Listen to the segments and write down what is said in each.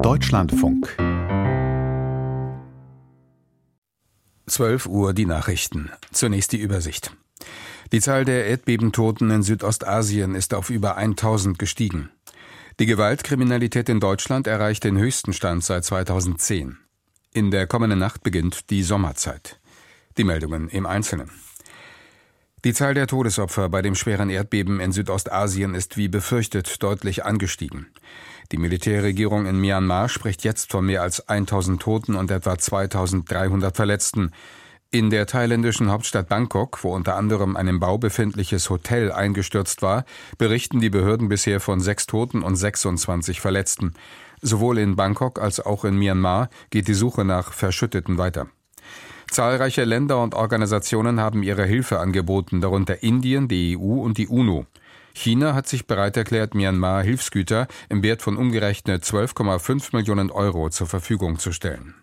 Deutschlandfunk. 12 Uhr die Nachrichten. Zunächst die Übersicht. Die Zahl der Erdbebentoten in Südostasien ist auf über 1000 gestiegen. Die Gewaltkriminalität in Deutschland erreicht den höchsten Stand seit 2010. In der kommenden Nacht beginnt die Sommerzeit. Die Meldungen im Einzelnen. Die Zahl der Todesopfer bei dem schweren Erdbeben in Südostasien ist wie befürchtet deutlich angestiegen. Die Militärregierung in Myanmar spricht jetzt von mehr als 1000 Toten und etwa 2300 Verletzten. In der thailändischen Hauptstadt Bangkok, wo unter anderem ein im Bau befindliches Hotel eingestürzt war, berichten die Behörden bisher von 6 Toten und 26 Verletzten. Sowohl in Bangkok als auch in Myanmar geht die Suche nach Verschütteten weiter. Zahlreiche Länder und Organisationen haben ihre Hilfe angeboten, darunter Indien, die EU und die UNO. China hat sich bereit erklärt, Myanmar Hilfsgüter im Wert von umgerechnet 12,5 Millionen Euro zur Verfügung zu stellen.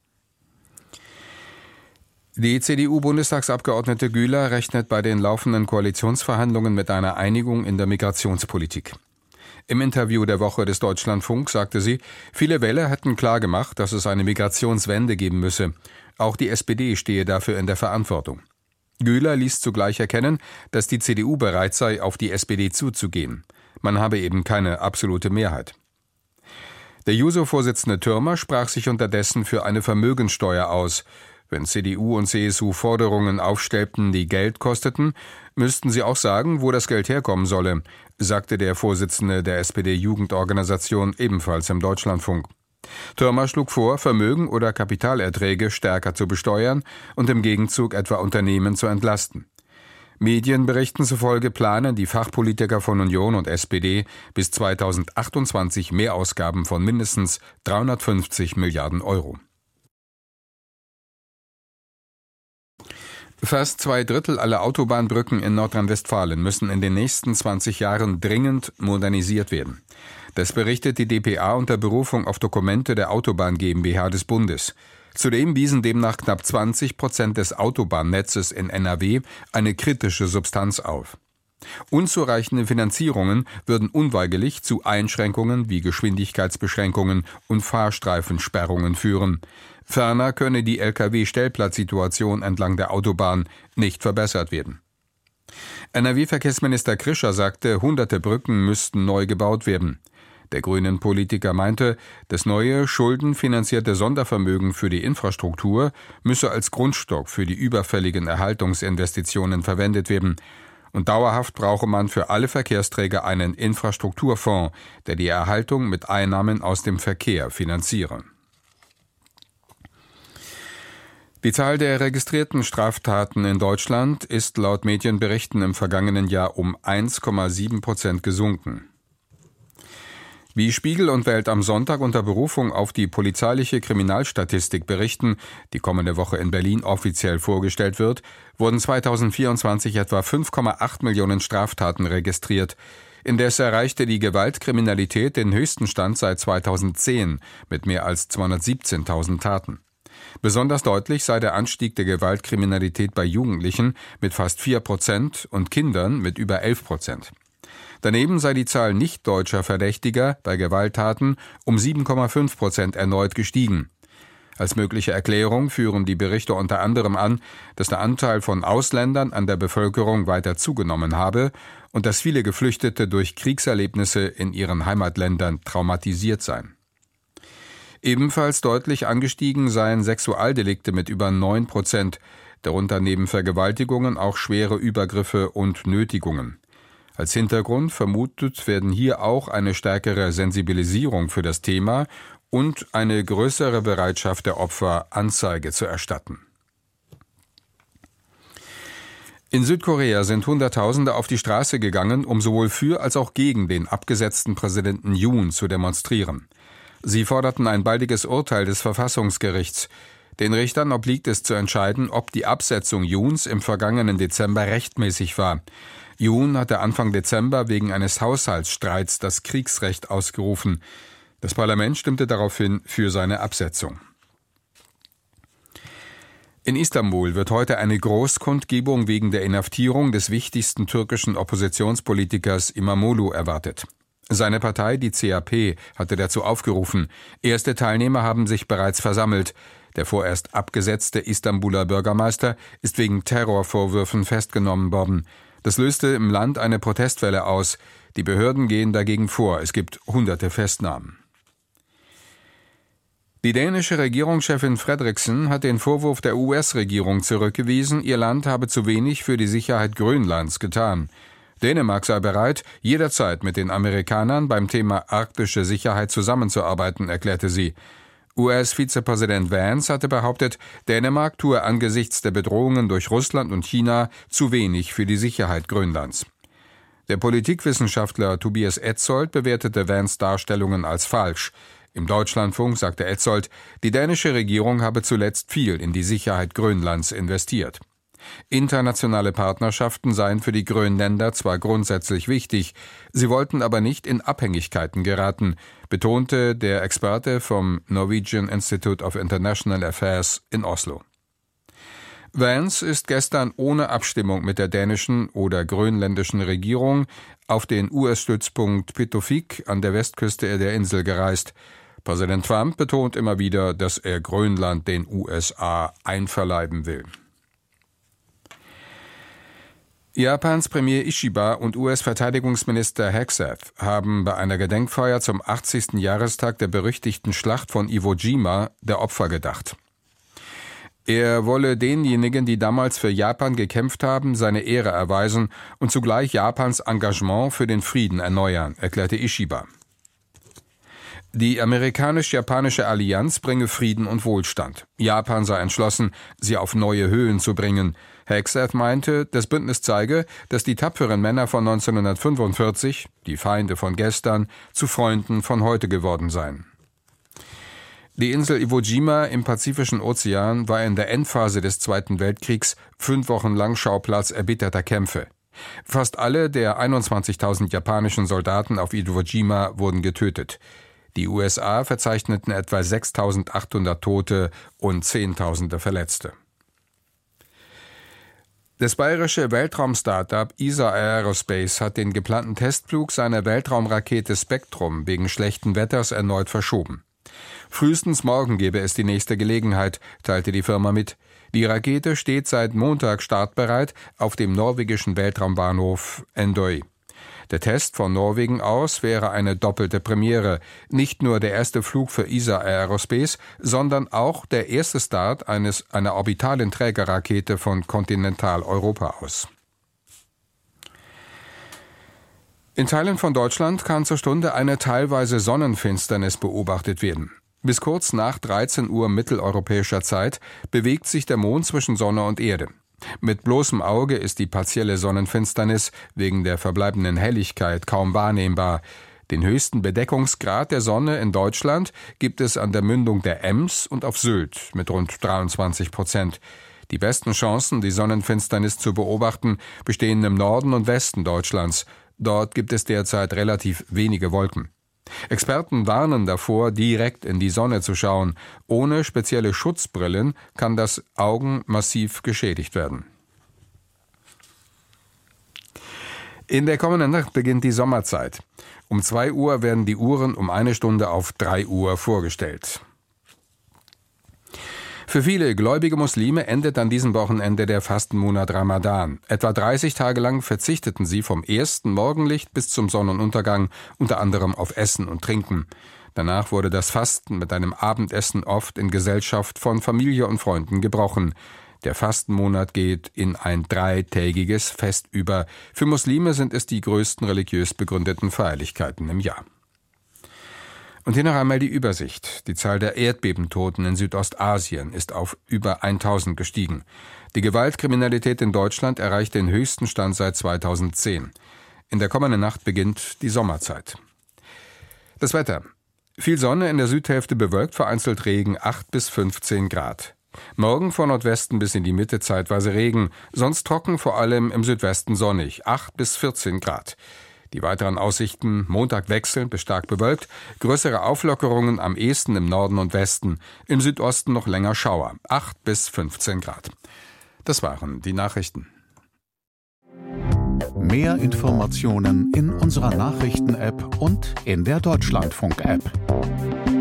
Die CDU-Bundestagsabgeordnete Güler rechnet bei den laufenden Koalitionsverhandlungen mit einer Einigung in der Migrationspolitik. Im Interview der Woche des Deutschlandfunk sagte sie, viele Wähler hätten klargemacht, dass es eine Migrationswende geben müsse. Auch die SPD stehe dafür in der Verantwortung. Güler ließ zugleich erkennen, dass die CDU bereit sei, auf die SPD zuzugehen. Man habe eben keine absolute Mehrheit. Der Juso-Vorsitzende Thürmer sprach sich unterdessen für eine Vermögenssteuer aus. Wenn CDU und CSU Forderungen aufstellten, die Geld kosteten, müssten sie auch sagen, wo das Geld herkommen solle, sagte der Vorsitzende der SPD-Jugendorganisation ebenfalls im Deutschlandfunk. Thürmer schlug vor, Vermögen oder Kapitalerträge stärker zu besteuern und im Gegenzug etwa Unternehmen zu entlasten. Medienberichten zufolge planen die Fachpolitiker von Union und SPD bis 2028 Mehrausgaben von mindestens 350 Milliarden Euro. Fast 2/3 aller Autobahnbrücken in Nordrhein-Westfalen müssen in den nächsten 20 Jahren dringend modernisiert werden. Das berichtet die dpa unter Berufung auf Dokumente der Autobahn GmbH des Bundes. Zudem wiesen demnach knapp 20% des Autobahnnetzes in NRW eine kritische Substanz auf. Unzureichende Finanzierungen würden unweigerlich zu Einschränkungen wie Geschwindigkeitsbeschränkungen und Fahrstreifensperrungen führen. Ferner könne die Lkw-Stellplatzsituation entlang der Autobahn nicht verbessert werden. NRW-Verkehrsminister Krischer sagte, hunderte Brücken müssten neu gebaut werden. Der grünen Politiker meinte, das neue schuldenfinanzierte Sondervermögen für die Infrastruktur müsse als Grundstock für die überfälligen Erhaltungsinvestitionen verwendet werden. Und dauerhaft brauche man für alle Verkehrsträger einen Infrastrukturfonds, der die Erhaltung mit Einnahmen aus dem Verkehr finanziere. Die Zahl der registrierten Straftaten in Deutschland ist laut Medienberichten im vergangenen Jahr um 1,7% gesunken. Wie Spiegel und Welt am Sonntag unter Berufung auf die polizeiliche Kriminalstatistik berichten, die kommende Woche in Berlin offiziell vorgestellt wird, wurden 2024 etwa 5,8 Millionen Straftaten registriert. Indes erreichte die Gewaltkriminalität den höchsten Stand seit 2010 mit mehr als 217.000 Taten. Besonders deutlich sei der Anstieg der Gewaltkriminalität bei Jugendlichen mit fast 4% und Kindern mit über 11%. Daneben sei die Zahl nicht-deutscher Verdächtiger bei Gewalttaten um 7,5% erneut gestiegen. Als mögliche Erklärung führen die Berichte unter anderem an, dass der Anteil von Ausländern an der Bevölkerung weiter zugenommen habe und dass viele Geflüchtete durch Kriegserlebnisse in ihren Heimatländern traumatisiert seien. Ebenfalls deutlich angestiegen seien Sexualdelikte mit über 9%, darunter neben Vergewaltigungen auch schwere Übergriffe und Nötigungen. Als Hintergrund vermutet werden hier auch eine stärkere Sensibilisierung für das Thema und eine größere Bereitschaft der Opfer, Anzeige zu erstatten. In Südkorea sind Hunderttausende auf die Straße gegangen, um sowohl für als auch gegen den abgesetzten Präsidenten Yoon zu demonstrieren. Sie forderten ein baldiges Urteil des Verfassungsgerichts. Den Richtern obliegt es zu entscheiden, ob die Absetzung Yoons im vergangenen Dezember rechtmäßig war. Yoon hatte Anfang Dezember wegen eines Haushaltsstreits das Kriegsrecht ausgerufen. Das Parlament stimmte daraufhin für seine Absetzung. In Istanbul wird heute eine Großkundgebung wegen der Inhaftierung des wichtigsten türkischen Oppositionspolitikers İmamoğlu erwartet. Seine Partei, die CAP, hatte dazu aufgerufen. Erste Teilnehmer haben sich bereits versammelt. Der vorerst abgesetzte Istanbuler Bürgermeister ist wegen Terrorvorwürfen festgenommen worden. Das löste im Land eine Protestwelle aus. Die Behörden gehen dagegen vor. Es gibt hunderte Festnahmen. Die dänische Regierungschefin Frederiksen hat den Vorwurf der US-Regierung zurückgewiesen, ihr Land habe zu wenig für die Sicherheit Grönlands getan. Dänemark sei bereit, jederzeit mit den Amerikanern beim Thema arktische Sicherheit zusammenzuarbeiten, erklärte sie. US-Vizepräsident Vance hatte behauptet, Dänemark tue angesichts der Bedrohungen durch Russland und China zu wenig für die Sicherheit Grönlands. Der Politikwissenschaftler Tobias Etzold bewertete Vance Darstellungen als falsch. Im Deutschlandfunk sagte Etzold, die dänische Regierung habe zuletzt viel in die Sicherheit Grönlands investiert. Internationale Partnerschaften seien für die Grönländer zwar grundsätzlich wichtig, sie wollten aber nicht in Abhängigkeiten geraten, betonte der Experte vom Norwegian Institute of International Affairs in Oslo. Vance ist gestern ohne Abstimmung mit der dänischen oder grönländischen Regierung auf den US-Stützpunkt Pituffik an der Westküste der Insel gereist. Präsident Trump betont immer wieder, dass er Grönland den USA einverleiben will. Japans Premier Ishiba und US-Verteidigungsminister Hegseth haben bei einer Gedenkfeier zum 80. Jahrestag der berüchtigten Schlacht von Iwo Jima der Opfer gedacht. Er wolle denjenigen, die damals für Japan gekämpft haben, seine Ehre erweisen und zugleich Japans Engagement für den Frieden erneuern, erklärte Ishiba. Die amerikanisch-japanische Allianz bringe Frieden und Wohlstand. Japan sei entschlossen, sie auf neue Höhen zu bringen. Hegseth meinte, das Bündnis zeige, dass die tapferen Männer von 1945, die Feinde von gestern, zu Freunden von heute geworden seien. Die Insel Iwo Jima im Pazifischen Ozean war in der Endphase des Zweiten Weltkriegs 5 Wochen lang Schauplatz erbitterter Kämpfe. Fast alle der 21.000 japanischen Soldaten auf Iwo Jima wurden getötet. Die USA verzeichneten etwa 6.800 Tote und Zehntausende Verletzte. Das bayerische Weltraum-Startup ESA Aerospace hat den geplanten Testflug seiner Weltraumrakete Spektrum wegen schlechten Wetters erneut verschoben. Frühestens morgen gebe es die nächste Gelegenheit, teilte die Firma mit. Die Rakete steht seit Montag startbereit auf dem norwegischen Weltraumbahnhof Endoy. Der Test von Norwegen aus wäre eine doppelte Premiere. Nicht nur der erste Flug für ESA Aerospace, sondern auch der erste Start einer orbitalen Trägerrakete von Kontinentaleuropa aus. In Teilen von Deutschland kann zur Stunde eine teilweise Sonnenfinsternis beobachtet werden. Bis kurz nach 13 Uhr mitteleuropäischer Zeit bewegt sich der Mond zwischen Sonne und Erde. Mit bloßem Auge ist die partielle Sonnenfinsternis wegen der verbleibenden Helligkeit kaum wahrnehmbar. Den höchsten Bedeckungsgrad der Sonne in Deutschland gibt es an der Mündung der Ems und auf Sylt mit rund 23%. Die besten Chancen, die Sonnenfinsternis zu beobachten, bestehen im Norden und Westen Deutschlands. Dort gibt es derzeit relativ wenige Wolken. Experten warnen davor, direkt in die Sonne zu schauen. Ohne spezielle Schutzbrillen kann das Augen massiv geschädigt werden. In der kommenden Nacht beginnt die Sommerzeit. Um 2 Uhr werden die Uhren um 1 Stunde auf 3 Uhr vorgestellt. Für viele gläubige Muslime endet an diesem Wochenende der Fastenmonat Ramadan. Etwa 30 Tage lang verzichteten sie vom ersten Morgenlicht bis zum Sonnenuntergang, unter anderem auf Essen und Trinken. Danach wurde das Fasten mit einem Abendessen oft in Gesellschaft von Familie und Freunden gebrochen. Der Fastenmonat geht in ein 3-tägiges Fest über. Für Muslime sind es die größten religiös begründeten Feierlichkeiten im Jahr. Und hier noch einmal die Übersicht. Die Zahl der Erdbebentoten in Südostasien ist auf über 1000 gestiegen. Die Gewaltkriminalität in Deutschland erreicht den höchsten Stand seit 2010. In der kommenden Nacht beginnt die Sommerzeit. Das Wetter. Viel Sonne, in der Südhälfte bewölkt, vereinzelt Regen, 8 bis 15 Grad. Morgen von Nordwesten bis in die Mitte zeitweise Regen, sonst trocken, vor allem im Südwesten sonnig, 8 bis 14 Grad. Die weiteren Aussichten: Montag wechselnd bis stark bewölkt, größere Auflockerungen am ehesten im Norden und Westen, im Südosten noch länger Schauer, 8 bis 15 Grad. Das waren die Nachrichten. Mehr Informationen in unserer Nachrichten-App und in der Deutschlandfunk-App.